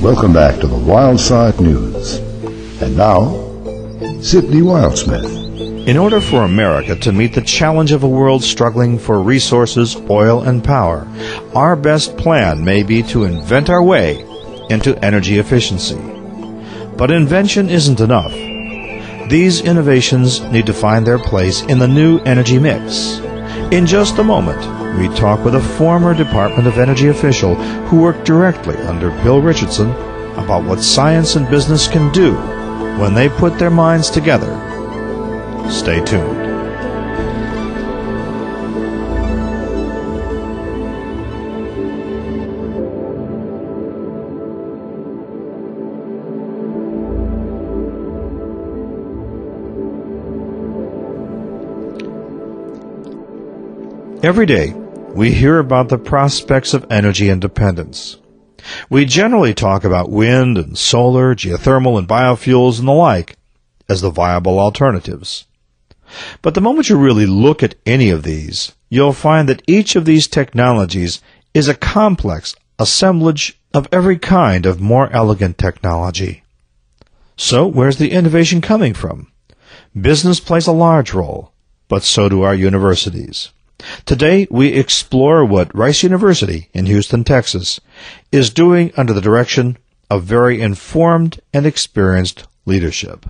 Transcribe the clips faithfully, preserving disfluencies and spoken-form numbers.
Welcome back to the Wildside News. And now, Sidney Wildsmith. In order for America to meet the challenge of a world struggling for resources, oil, and power, our best plan may be to invent our way into energy efficiency. But invention isn't enough. These innovations need to find their place in the new energy mix. In just a moment, we talk with a former Department of Energy official who worked directly under Bill Richardson about what science and business can do when they put their minds together. Stay tuned. Every day, we hear about the prospects of energy independence. We generally talk about wind and solar, geothermal and biofuels and the like as the viable alternatives. But the moment you really look at any of these, you'll find that each of these technologies is a complex assemblage of every kind of more elegant technology. So where's the innovation coming from? Business plays a large role, but so do our universities. Today, we explore what Rice University in Houston, Texas, is doing under the direction of very informed and experienced leadership.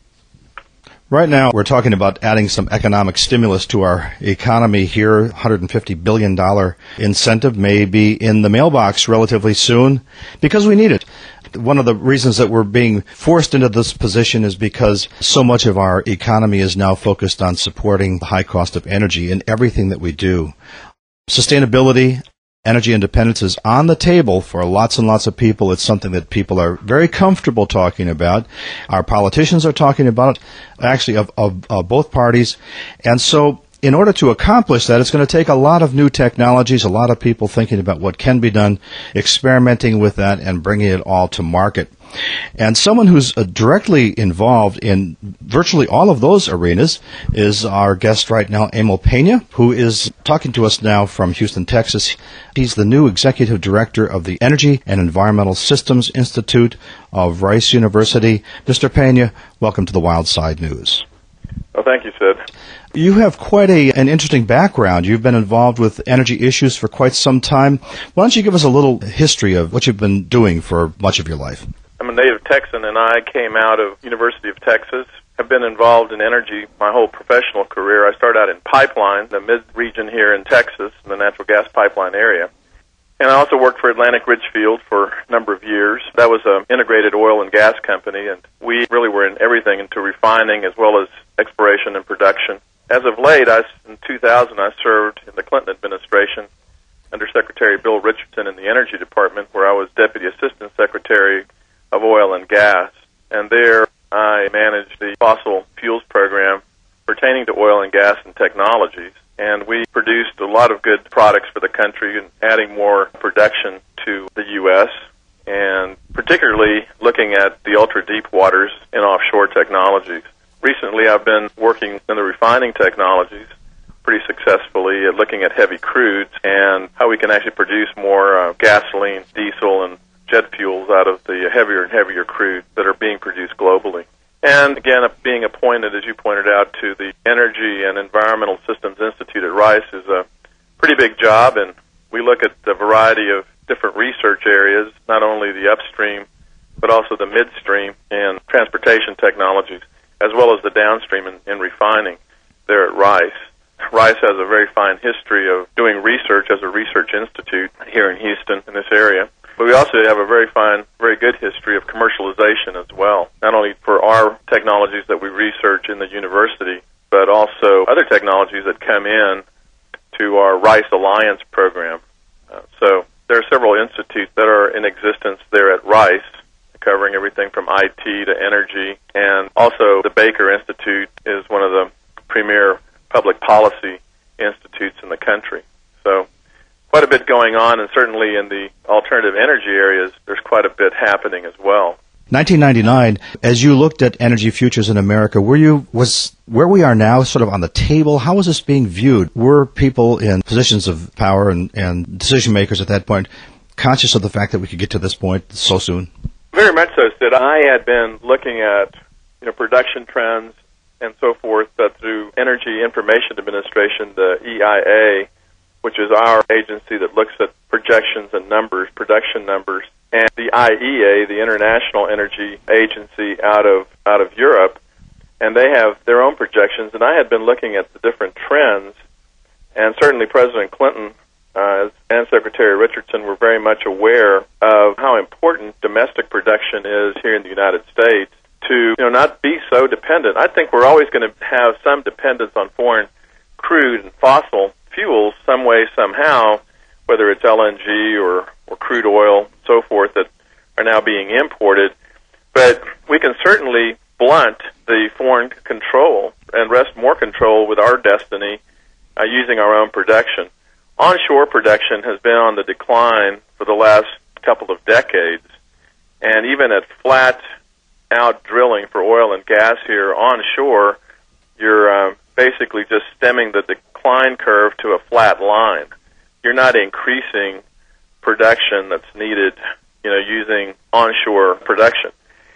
Right now, we're talking about adding some economic stimulus to our economy here. one hundred fifty billion dollars incentive may be in the mailbox relatively soon because we need it. One of the reasons that we're being forced into this position is because so much of our economy is now focused on supporting the high cost of energy in everything that we do. Sustainability, energy independence is on the table for lots and lots of people. It's something that people are very comfortable talking about. Our politicians are talking about it, actually, of, of, of both parties. And so in order to accomplish that, it's going to take a lot of new technologies, a lot of people thinking about what can be done, experimenting with that, and bringing it all to market. And someone who's uh, directly involved in virtually all of those arenas is our guest right now, Emil Pena, who is talking to us now from Houston, Texas. He's the new executive director of the Energy and Environmental Systems Institute of Rice University. Mister Pena, welcome to the Wildside News. Well, thank you, Sid. You have quite a, an interesting background. You've been involved with energy issues for quite some time. Why don't you give us a little history of what you've been doing for much of your life? I'm a native Texan, and I came out of University of Texas. I've been involved in energy my whole professional career. I started out in pipeline, the mid-region here in Texas, in the natural gas pipeline area. And I also worked for Atlantic Richfield for a number of years. That was an integrated oil and gas company, and we really were in everything into refining as well as exploration and production. As of late, I, in two thousand, I served in the Clinton administration under Secretary Bill Richardson in the Energy Department, where I was Deputy Assistant Secretary of Oil and Gas. And there I managed the fossil fuels program pertaining to oil and gas and technologies. And we produced a lot of good products for the country and adding more production to the U S, and particularly looking at the ultra-deep waters and offshore technologies. Recently, I've been working in the refining technologies pretty successfully, at looking at heavy crudes and how we can actually produce more uh, gasoline, diesel, and jet fuels out of the heavier and heavier crude that are being produced globally. And again, being appointed, as you pointed out, to the Energy and Environmental Systems Institute at Rice is a pretty big job, and we look at the variety of different research areas, not only the upstream, but also the midstream and transportation technologies, as well as the downstream in, in refining there at Rice. Rice has a very fine history of doing research as a research institute here in Houston, in this area. But we also have a very fine, very good history of commercialization as well, not only for our technologies that we research in the university, but also other technologies that come in to our Rice Alliance program. Uh, so there are several institutes that are in existence there at Rice, covering everything from I T to energy, and also the Baker Institute is one of the premier public policy institutes in the country. So quite a bit going on, and certainly in the alternative energy areas, there's quite a bit happening as well. nineteen ninety-nine, as you looked at energy futures in America, were you was where we are now sort of on the table? How was this being viewed? Were people in positions of power and, and decision makers at that point conscious of the fact that we could get to this point so soon? Very much so, Sid. I had been looking at, you know, production trends and so forth uh, through Energy Information Administration, the E I A, which is our agency that looks at projections and numbers, production numbers, and the I E A, the International Energy Agency out of out of Europe, and they have their own projections. And I had been looking at the different trends, and certainly President Clinton uh, and Secretary Richardson were very much aware of how important domestic production is here in the United States to, you know, not be so dependent. I think we're always going to have some dependence on foreign crude and fossil fuels some way, somehow, whether it's L N G or, or crude oil, so forth, that are now being imported. But we can certainly blunt the foreign control and wrest more control with our destiny uh, using our own production. Onshore production has been on the decline for the last couple of decades, and even at flat out drilling for oil and gas here onshore, you're uh, basically just stemming the decline curve to a flat line. You're not increasing production that's needed, you know, using onshore production.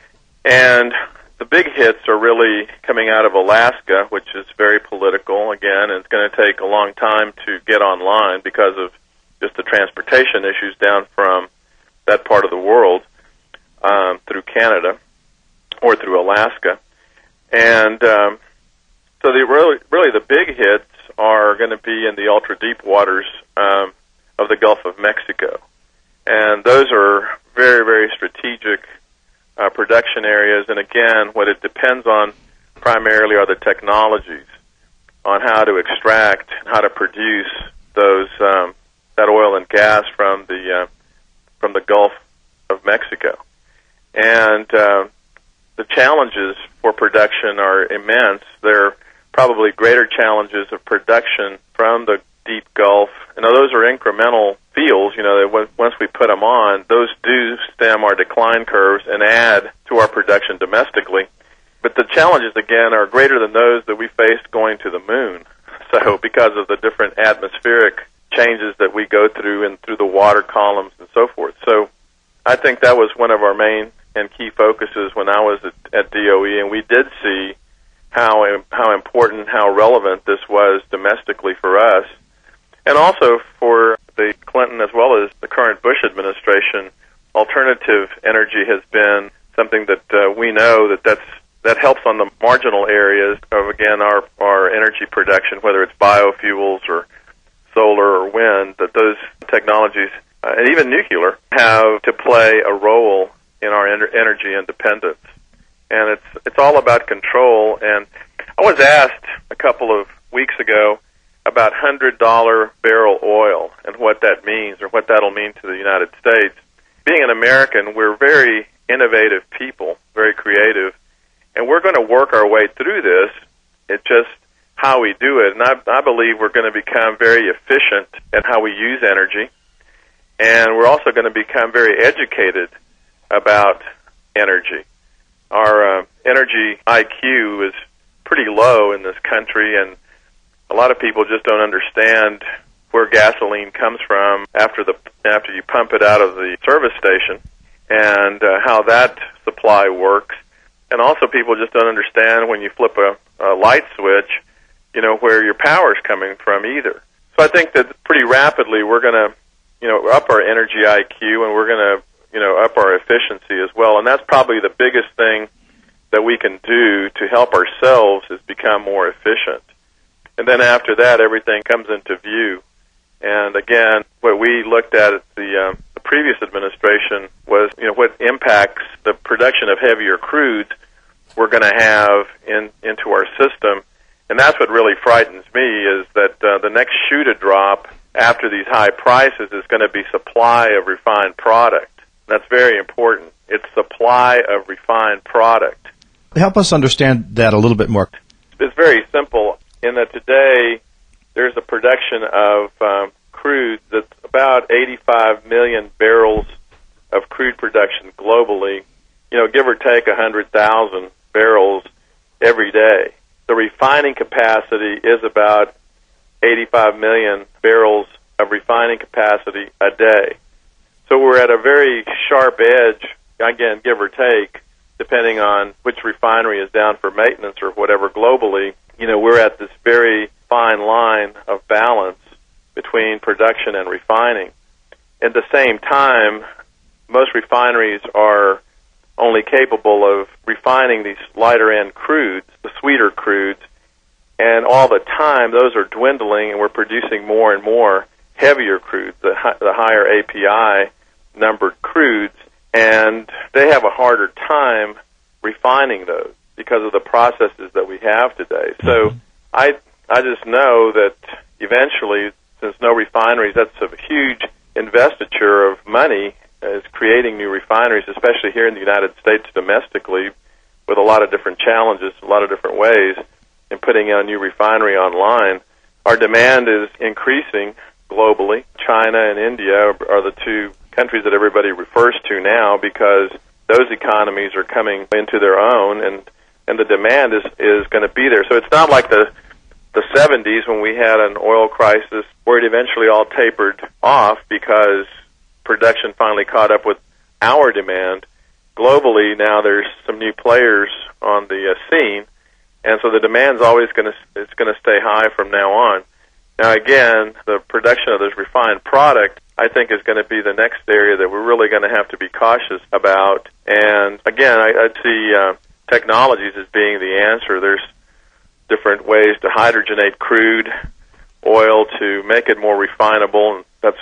And the big hits are really coming out of Alaska, which is very political, again, and it's going to take a long time to get online because of just the transportation issues down from that part of the world um, through Canada or through Alaska. And um, so the really, really the big hits are going to be in the ultra-deep waters um, of the Gulf of Mexico. And those are very, very strategic uh, production areas. And again, what it depends on primarily are the technologies on how to extract, how to produce those um, that oil and gas from the uh, from the Gulf of Mexico. And uh, the challenges for production are immense. There are probably greater challenges of production from the deep Gulf. And those are incremental fields, you know, that once we put them on, those do stem our decline curves and add to our production domestically. But the challenges, again, are greater than those that we faced going to the moon. So because of the different atmospheric changes that we go through and through the water columns and so forth. So I think that was one of our main and key focuses when I was at, at D O E, and we did see how how important, how relevant this was domestically for us, and also for the Clinton as well as the current Bush administration. Alternative energy has been something that uh, we know that that's that helps on the marginal areas of, again, our our energy production, whether it's biofuels or solar or wind, that those technologies, uh, and even nuclear, have to play a role in our en- energy independence. And it's it's all about control. And I was asked a couple of weeks ago about one hundred dollar barrel oil and what that means or what that'll mean to the United States. Being an American, we're very innovative people, very creative, and we're going to work our way through this. It's just how we do it. And I, I believe we're going to become very efficient at how we use energy, and we're also going to become very educated about energy. Our uh, energy I Q is pretty low in this country, and a lot of people just don't understand where gasoline comes from after the after you pump it out of the service station, and uh, how that supply works. And also people just don't understand when you flip a, a light switch, you know, where your power is coming from either. So I think that pretty rapidly we're going to, you know, up our energy I Q, and we're going to, you know, up our efficiency as well. And that's probably the biggest thing that we can do to help ourselves is become more efficient. And then after that, everything comes into view. And again, what we looked at at the, um, the previous administration was, you know, what impacts the production of heavier crudes we're going to have in into our system. And that's what really frightens me, is that uh, the next shoe to drop after these high prices is going to be supply of refined product. That's very important. It's supply of refined product. Help us understand that a little bit more. It's very simple in that today there's a production of um, crude that's about eighty-five million barrels of crude production globally, you know, give or take one hundred thousand barrels every day. The refining capacity is about eighty-five million barrels of refining capacity a day. So we're at a very sharp edge again, give or take, depending on which refinery is down for maintenance or whatever globally, you know, we're at this very fine line of balance between production and refining. At the same time, most refineries are only capable of refining these lighter-end crudes, the sweeter crudes, and all the time those are dwindling, and we're producing more and more heavier crudes, the, hi- the higher A P I-numbered crudes, and they have a harder time refining those because of the processes that we have today. So I I just know that eventually, since no refineries, that's a huge investiture of money is creating new refineries, especially here in the United States domestically, with a lot of different challenges, a lot of different ways, in putting a new refinery online. Our demand is increasing globally. China and India are the two countries that everybody refers to now because those economies are coming into their own, and, and the demand is, is going to be there. So it's not like the the seventies when we had an oil crisis where it eventually all tapered off because production finally caught up with our demand. Globally, now there's some new players on the uh, scene, and so the demand's always going to it's going to stay high from now on. Now, again, the production of this refined product, I think, is going to be the next area that we're really going to have to be cautious about. And again, I, I see uh, technologies as being the answer. There's different ways to hydrogenate crude oil to make it more refinable, and that's,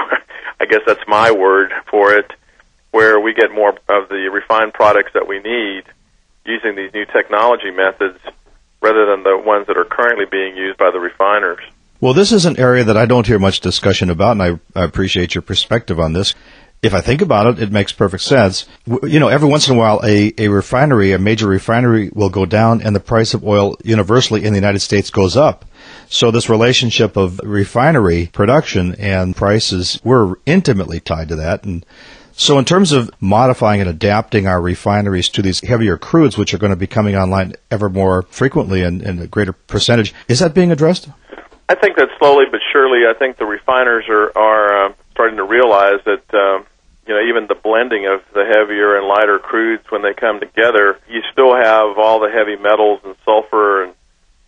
I guess that's my word for it, where we get more of the refined products that we need using these new technology methods rather than the ones that are currently being used by the refiners. Well, this is an area that I don't hear much discussion about, and I, I appreciate your perspective on this. If I think about it, it makes perfect sense. You know, every once in a while, a, a refinery, a major refinery will go down, and the price of oil universally in the United States goes up. So this relationship of refinery production and prices, we're intimately tied to that. And so in terms of modifying and adapting our refineries to these heavier crudes, which are going to be coming online ever more frequently and in a greater percentage, is that being addressed? I think that slowly but surely, I think the refiners are, are uh, starting to realize that, uh, you know, even the blending of the heavier and lighter crudes, when they come together, you still have all the heavy metals and sulfur and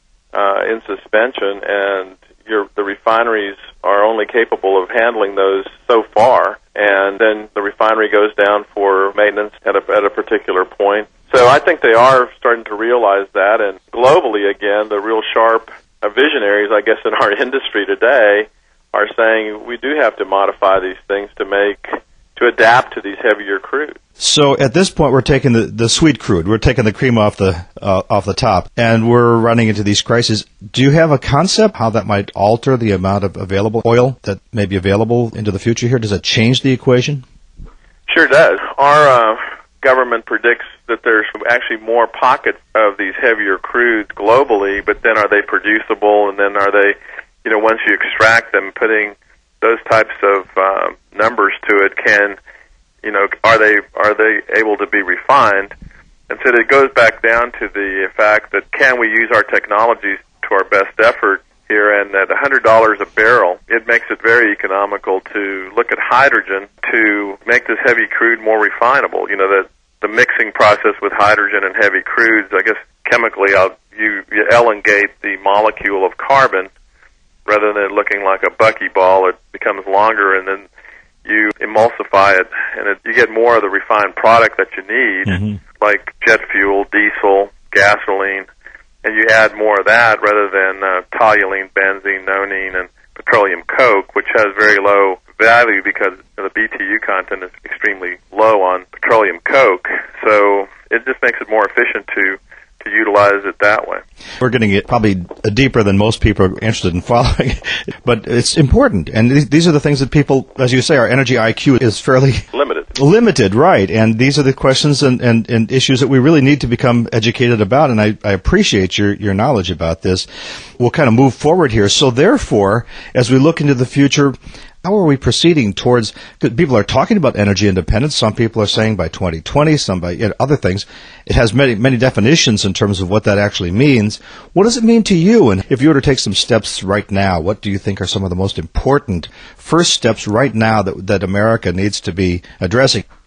uh, in suspension, and your, the refineries are only capable of handling those so far, and then the refinery goes down for maintenance at a, at a particular point. So I think they are starting to realize that, and globally, again, the real sharp uh, visionaries, I guess, in our industry today are saying we do have to modify these things to make, to adapt to these heavier crudes. So at this point, we're taking the, the sweet crude, we're taking the cream off the uh, off the top, and we're running into these crises. Do you have a concept how that might alter the amount of available oil that may be available into the future here? Does it change the equation? Sure does. Our uh, government predicts that there's actually more pockets of these heavier crudes globally, but then are they producible, and then are they, you know, once you extract them, putting those types of uh, numbers to it, can, you know, are they are they able to be refined? And so it goes back down to the fact that can we use our technologies to our best effort here? And at one hundred dollars a barrel, it makes it very economical to look at hydrogen to make this heavy crude more refinable. You know, the the mixing process with hydrogen and heavy crudes, I guess chemically, I'll, you, you elongate the molecule of carbon. Rather than it looking like a buckyball, it becomes longer, and then you emulsify it, and it, you get more of the refined product that you need, mm-hmm. like jet fuel, diesel, gasoline, and you add more of that rather than uh, toluene, benzene, nonene, and petroleum coke, which has very low value because the B T U content is extremely low on petroleum coke. So it just makes it more efficient to to utilize it that way. We're getting it probably deeper than most people are interested in following, but it's important. And these are the things that people, as you say, our energy I Q is fairly limited. Limited, right. And these are the questions and, and, and issues that we really need to become educated about, and I, I appreciate your, your knowledge about this. We'll kind of move forward here. So therefore, as we look into the future, how are we proceeding towards, people are talking about energy independence. Some people are saying by twenty twenty, some by you know, other things. It has many, many definitions in terms of what that actually means. What does it mean to you? And if you were to take some steps right now, what do you think are some of the most important first steps right now that, that America needs to be addressing?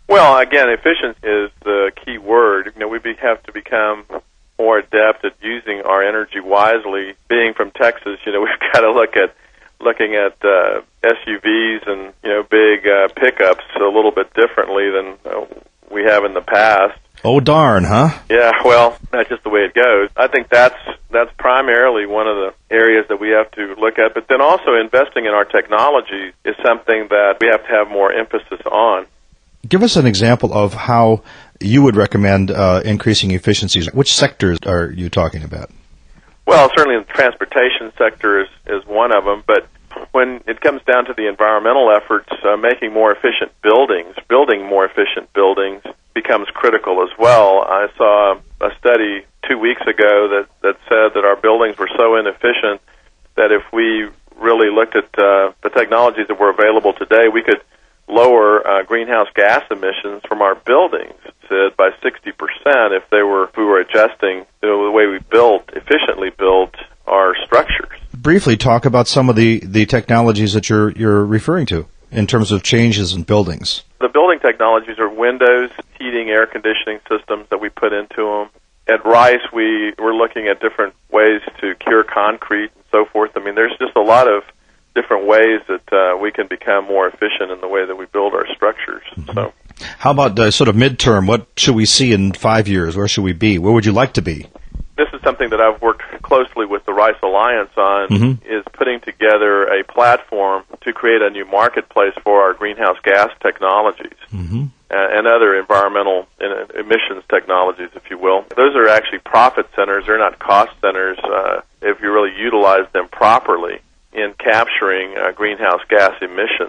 Well, again, efficient is the key word. You know, we be, have to become more adept at using our energy wisely. Being from Texas, you know, we've got to look at looking at uh, S U Vs and, you know, big uh, pickups a little bit differently than uh, we have in the past. Oh, darn, huh? Yeah, well, that's just the way it goes. I think that's that's primarily one of the areas that we have to look at. But then also investing in our technology is something that we have to have more emphasis on. Give us an example of how you would recommend uh, increasing efficiencies. Which sectors are you talking about? Well, certainly the transportation sector is, is one of them, but when it comes down to the environmental efforts, uh, making more efficient buildings, building more efficient buildings becomes critical as well. I saw a study two weeks ago that, that said that our buildings were so inefficient that if we really looked at uh, the technologies that were available today, we could lower uh, greenhouse gas emissions from our buildings said by sixty percent if they were if we were adjusting you know, the way we built efficiently built our structures. Briefly talk about some of the, the technologies that you're you're referring to in terms of changes in buildings. The building technologies are windows, heating, air conditioning systems that we put into them. At Rice, we we're looking at different ways to cure concrete and so forth. I mean, there's just a lot of different ways that uh, we can become more efficient in the way that we build our structures. Mm-hmm. So, how about uh, sort of midterm? What should we see in five years? Where should we be? Where would you like to be? This is something that I've worked closely with the Rice Alliance on, mm-hmm. is putting together a platform to create a new marketplace for our greenhouse gas technologies mm-hmm. and other environmental emissions technologies, if you will. Those are actually profit centers. They're not cost centers uh, if you really utilize them properly in capturing uh, greenhouse gas emissions.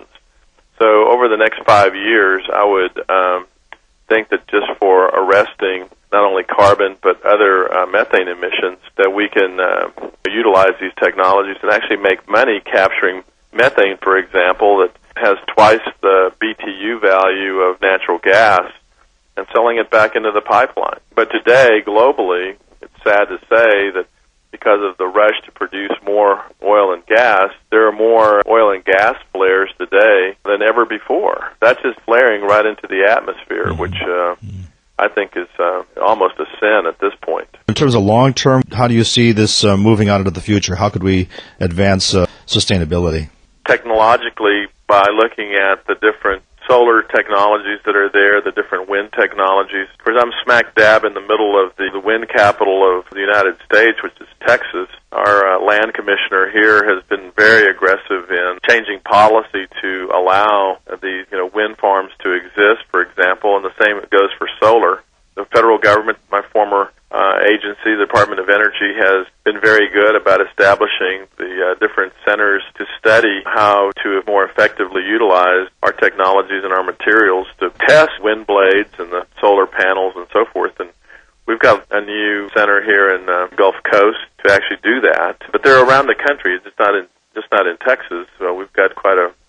So over the next five years, I would um, think that just for arresting not only carbon but other uh, methane emissions, that we can uh, utilize these technologies and actually make money capturing methane, for example, that has twice the B T U value of natural gas, and selling it back into the pipeline. But today, globally, it's sad to say that because of the rush to produce more oil and gas, there are more oil and gas flares today than ever before. That's just flaring right into the atmosphere, which uh, I think is uh, almost a sin at this point. In terms of long-term, how do you see this uh, moving out into the future? How could we advance uh, sustainability? Technologically, by looking at the different solar technologies that are there, the different wind technologies. Of course, I'm smack dab in the middle of the, the wind capital of the United States, which is Texas. Our uh, land commissioner here has been very aggressive in changing policy to allow these you know, wind farms to exist, for example, and the same goes for solar. The federal government, my former uh, agency, the Department of Energy, has been very good about establishing the uh, different centers to study how to more effectively utilize our technologies and our materials to test wind blades and the solar panels and so forth. And we've got a new center here in the uh, Gulf Coast to actually do that. But they're around the country. It's just not in just not in Texas. So we've got quite a,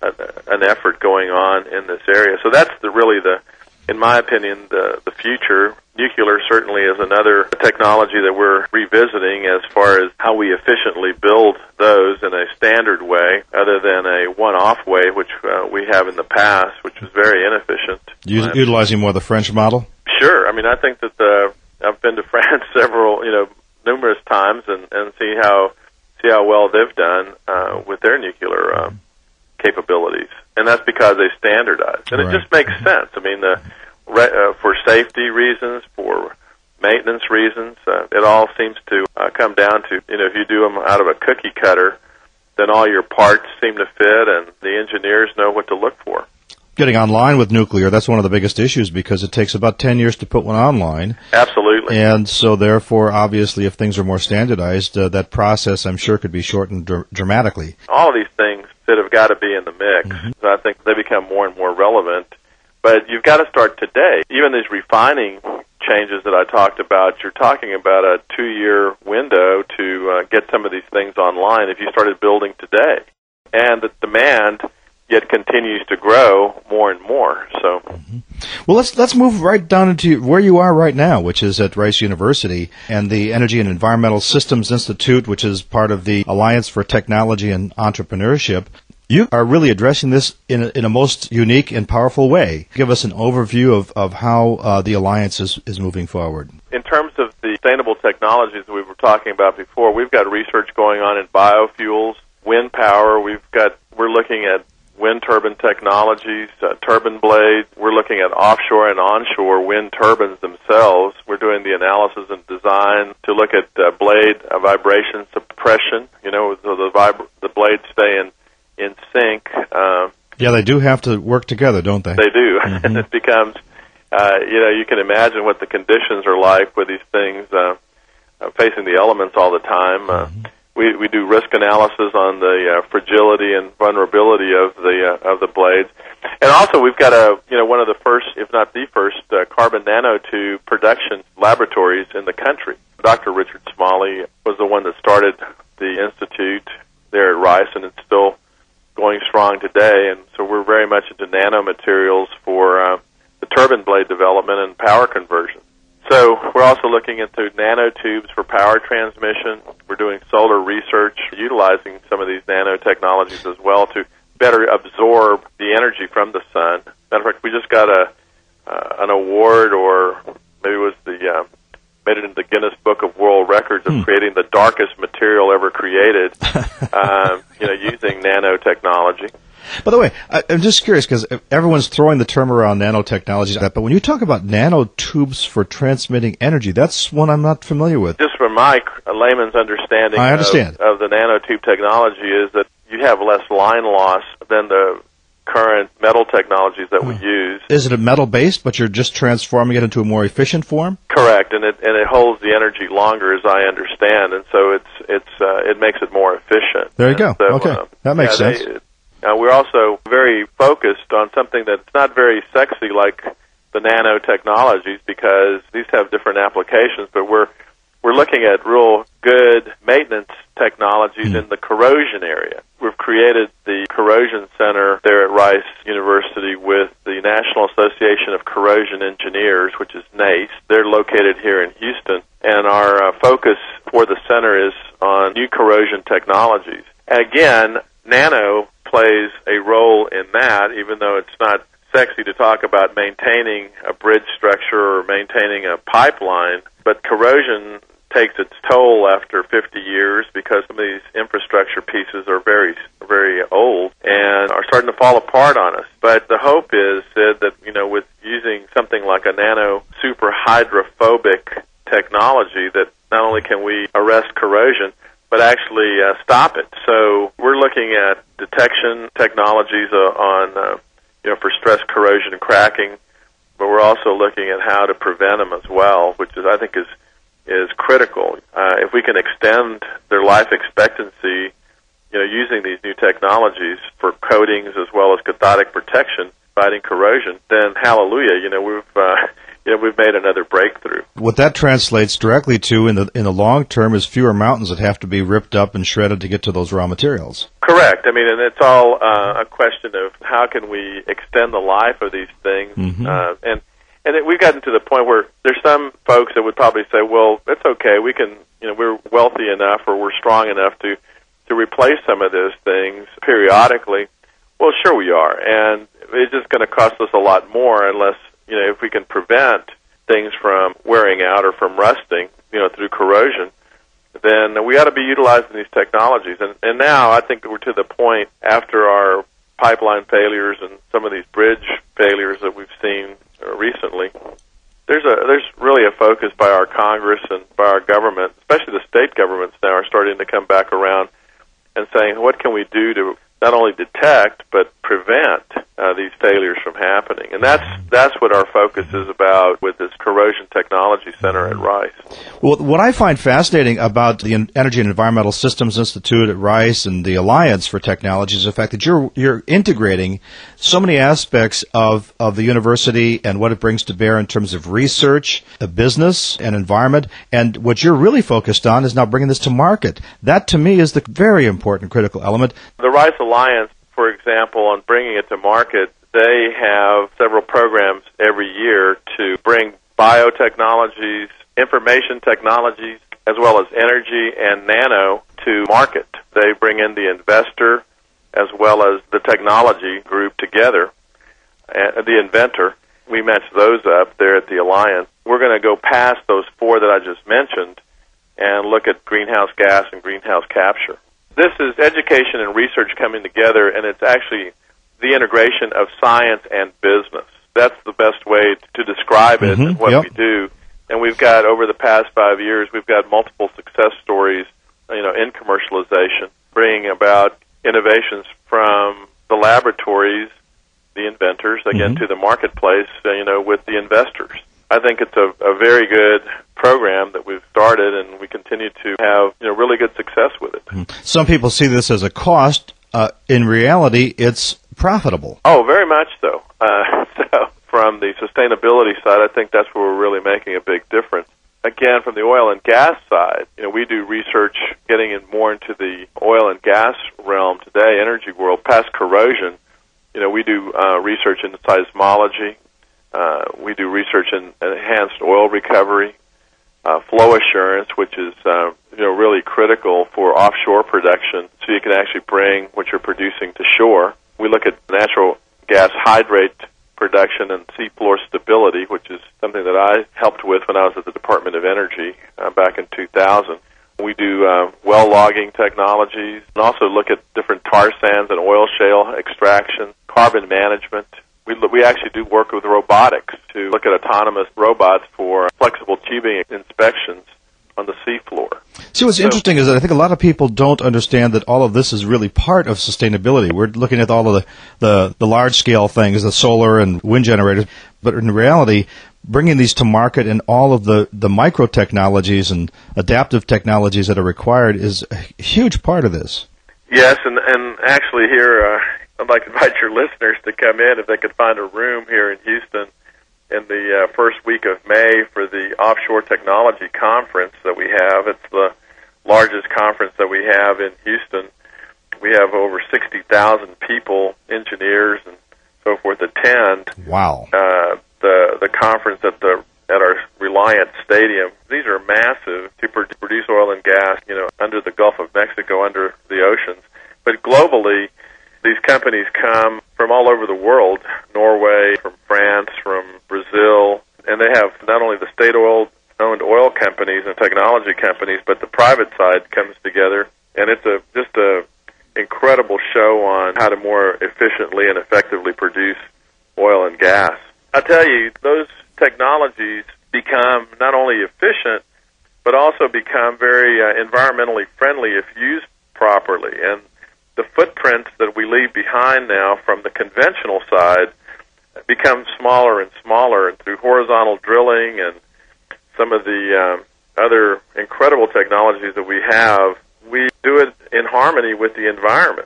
a an effort going on in this area. So that's the really the in my opinion, the, the future. Nuclear certainly is another technology that we're revisiting as far as how we efficiently build those in a standard way, other than a one-off way, which uh, we have in the past, which was very inefficient. U- utilizing more the French model? Sure. I mean, I think that the, I've been to France several, you know, numerous times, and, and see how see how well they've done uh, with their nuclear uh, capabilities, and that's because they standardize, and right. It just makes sense. I mean, the Uh, for safety reasons, for maintenance reasons, uh, it all seems to uh, come down to, you know, if you do them out of a cookie cutter, then all your parts seem to fit and the engineers know what to look for. Getting online with nuclear, that's one of the biggest issues because it takes about ten years to put one online. Absolutely. And so therefore, obviously, if things are more standardized, uh, that process, I'm sure, could be shortened dr- dramatically. All of these things that have got to be in the mix. Mm-hmm. So I think they become more and more relevant. But you've got to start today. Even these refining changes that I talked about, you're talking about a two-year window to uh, get some of these things online if you started building today. And the demand yet continues to grow more and more. So, mm-hmm. Well, let's let's move right down into where you are right now, which is at Rice University, and the Energy and Environmental Systems Institute, which is part of the Alliance for Technology and Entrepreneurship. You are really addressing this in a, in a most unique and powerful way. Give us an overview of, of how uh, the Alliance is, is moving forward. In terms of the sustainable technologies that we were talking about before, we've got research going on in biofuels, wind power. We've got, we're looking at wind turbine technologies, uh, turbine blades. We're looking at offshore and onshore wind turbines themselves. We're doing the analysis and design to look at uh, blade uh, vibration suppression. You know, so the vib- the blades stay in in sync. Uh, yeah, they do have to work together, don't they? They do, Mm-hmm. and it becomes, uh, you know, you can imagine what the conditions are like with these things uh, uh, facing the elements all the time. Uh, mm-hmm. We we do risk analysis on the uh, fragility and vulnerability of the uh, of the blades, and also we've got a you know one of the first, if not the first, uh, carbon nanotube production laboratories in the country. Doctor Richard Smalley was the one that started the institute there at Rice, and it's still going strong today. And so we're very much into nanomaterials for uh, the turbine blade development and power conversion. So we're also looking into nanotubes for power transmission. We're doing solar research, utilizing some of these nanotechnologies as well to better absorb the energy from the sun. Matter of fact, we just got a uh, an award, or maybe it was the uh, made it into the Guinness Book of World Records of hmm. creating the darkest material ever created, um, you know, using nanotechnology. By the way, I, I'm just curious because everyone's throwing the term around nanotechnologies, but when you talk about nanotubes for transmitting energy, that's one I'm not familiar with. Just from my layman's understanding I understand. Of, of the nanotube technology is that you have less line loss than the current metal technologies that oh. we use. Is it a metal-based, but you're just transforming it into a more efficient form? Correct, and it and it holds the energy longer, as I understand, and so it's it's uh, it makes it more efficient. There you and go. So, okay, uh, that makes yeah, sense. They, Uh, we're also very focused on something that's not very sexy like the nanotechnologies, because these have different applications, but we're we're looking at real good maintenance technologies mm. in the corrosion area. We've created the Corrosion Center there at Rice University with the National Association of Corrosion Engineers, which is NACE. They're located here in Houston, and our uh, focus for the center is on new corrosion technologies. And again, nano plays a role in that, even though it's not sexy to talk about maintaining a bridge structure or maintaining a pipeline, but corrosion takes its toll after fifty years because some of these infrastructure pieces are very, very old and are starting to fall apart on us. But the hope is uh, that, you know, with using something like a nano super hydrophobic technology, that not only can we arrest corrosion, but actually uh, stop it. So we're looking at detection technologies uh, on, uh, you know, for stress corrosion and cracking, but we're also looking at how to prevent them as well, which is, I think, is is critical. Uh, if we can extend their life expectancy, you know, using these new technologies for coatings as well as cathodic protection, fighting corrosion, then hallelujah, you know, we've uh, you know, we've made another breakthrough. What that translates directly to in the in the long term is fewer mountains that have to be ripped up and shredded to get to those raw materials. Correct. I mean, and it's all uh, a question of how can we extend the life of these things. Mm-hmm. Uh, and and it, we've gotten to the point where there's some folks that would probably say, well, it's okay. We can, you know, we're wealthy enough or we're strong enough to, to replace some of those things periodically. Well, sure we are. And it's just going to cost us a lot more unless, you know, if we can prevent things from wearing out or from rusting, you know, through corrosion, then we ought to be utilizing these technologies. And, and now I think we're to the point after our pipeline failures and some of these bridge failures that we've seen recently. There's a there's really a focus by our Congress and by our government, especially the state governments now are starting to come back around and saying, what can we do to not only detect but prevent uh, these failures from happening? And that's that's what our focus is about with this Corrosion Technology Center at Rice. Well, what I find fascinating about the Energy and Environmental Systems Institute at Rice and the Alliance for Technology is the fact that you're you're integrating so many aspects of, of the university and what it brings to bear in terms of research, the business, and environment. And what you're really focused on is now bringing this to market. That, to me, is the very important critical element. The Rice Alliance, for example, on bringing it to market, they have several programs every year to bring biotechnologies, information technologies, as well as energy and nano to market. They bring in the investor as well as the technology group together, uh, the inventor. We match those up there at the Alliance. We're going to go past those four that I just mentioned and look at greenhouse gas and greenhouse capture. This is education and research coming together, and it's actually the integration of science and business. That's the best way to describe it, Mm-hmm. and what Yep. we do. And we've got, over the past five years, we've got multiple success stories, you know, in commercialization, bringing about innovations from the laboratories, the inventors, again, Mm-hmm. to the marketplace, uh, you know, with the investors. I think it's a, a very good program that we've started, and we continue to have, you know, really good success with it. Some people see this as a cost. Uh, in reality, it's profitable. Oh, very much so. Uh, so from the sustainability side, I think that's where we're really making a big difference. Again, from the oil and gas side, you know, we do research getting in more into the oil and gas realm today, energy world, past corrosion. You know, we do uh, research into seismology. Uh, we do research in enhanced oil recovery, uh, flow assurance, which is uh, you know really critical for offshore production, so you can actually bring what you're producing to shore. We look at natural gas hydrate production and seafloor stability, which is something that I helped with when I was at the Department of Energy uh, back in two thousand. We do uh, well logging technologies, and also look at different tar sands and oil shale extraction, carbon management. We, we actually do work with robotics to look at autonomous robots for flexible tubing inspections on the seafloor. See, what's So- interesting is that I think a lot of people don't understand that all of this is really part of sustainability. We're looking at all of the, the, the large-scale things, the solar and wind generators, but in reality, bringing these to market and all of the, the micro-technologies and adaptive technologies that are required is a huge part of this. Yes, and, and actually here, uh, I'd like to invite your listeners to come in if they could find a room here in Houston in the uh, first week of May for the Offshore Technology Conference that we have. It's the largest conference that we have in Houston. We have over sixty thousand people, engineers and so forth, attend Wow. uh, the the conference at the at our Reliance Stadium. These are massive to pr- produce oil and gas, you know, under the Gulf of Mexico, under the oceans. But globally, these companies come from all over the world, Norway, from France, from Brazil, and they have not only the state-owned oil companies and technology companies, but the private side comes together, and it's a just a incredible show on how to more efficiently and effectively produce oil and gas. I tell you, those technologies become not only efficient, but also become very uh, environmentally friendly if used properly. And the footprints that we leave behind now from the conventional side become smaller and smaller, and through horizontal drilling and some of the um, other incredible technologies that we have, we do it in harmony with the environment.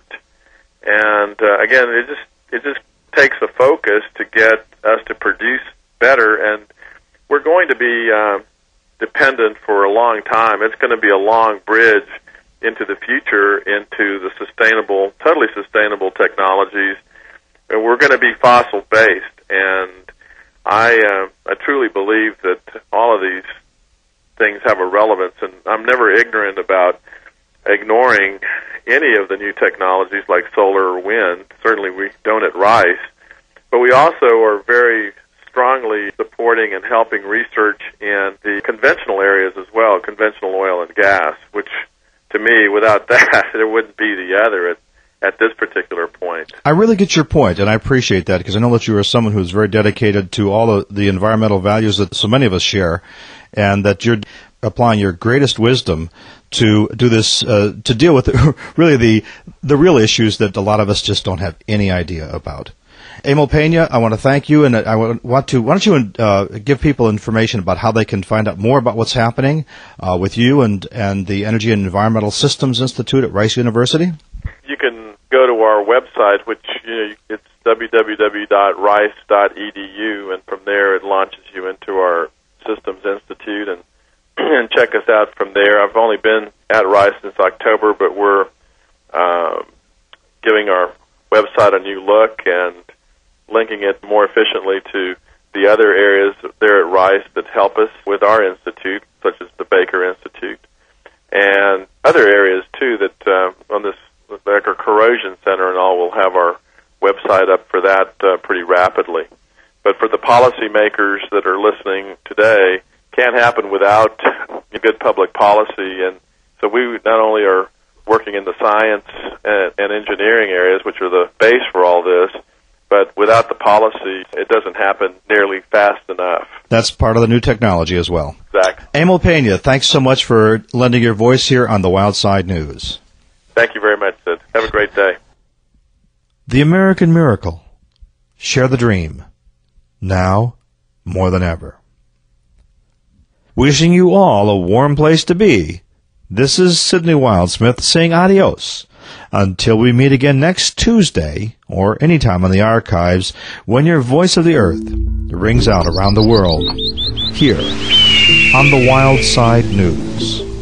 And uh, again, it just it just takes a focus to get us to produce better, and we're going to be uh, dependent for a long time. It's going to be a long bridge into the future, into the sustainable, totally sustainable technologies, and we're going to be fossil-based. And I, uh, I truly believe that all of these things have a relevance, and I'm never ignorant about ignoring any of the new technologies like solar or wind. Certainly we don't at Rice, but we also are very strongly supporting and helping research in the conventional areas as well, conventional oil and gas, which to me, without that, there wouldn't be the other at, at this particular point. I really get your point, and I appreciate that, because I know that you are someone who's very dedicated to all of the environmental values that so many of us share, and that you're applying your greatest wisdom to do this, uh, to deal with really the the real issues that a lot of us just don't have any idea about. Emil Pena, I want to thank you, and I want to, why don't you uh, give people information about how they can find out more about what's happening uh, with you and, and the Energy and Environmental Systems Institute at Rice University? You can go to our website, which you know, it's w w w dot rice dot e d u, and from there it launches you into our Systems Institute, and, and check us out from there. I've only been at Rice since October, but we're uh, giving our website a new look and linking it more efficiently to the other areas there at Rice that help us with our institute, such as the Baker Institute, and other areas, too, that uh, on this the Becker Corrosion Center and all will have our website up for that uh, pretty rapidly. But for the policymakers that are listening today, can't happen without good public policy. And so we not only are working in the science and, and engineering areas, which are the base for all this, but without the policy, it doesn't happen nearly fast enough. That's part of the new technology as well. Exactly. Emil Pena, thanks so much for lending your voice here on the Wild Side News. Thank you very much, Sid. Have a great day. The American Miracle. Share the dream. Now, more than ever. Wishing you all a warm place to be, this is Sidney Wildsmith saying adios until we meet again next Tuesday or anytime on the archives when your voice of the earth rings out around the world here on the Wild Side News.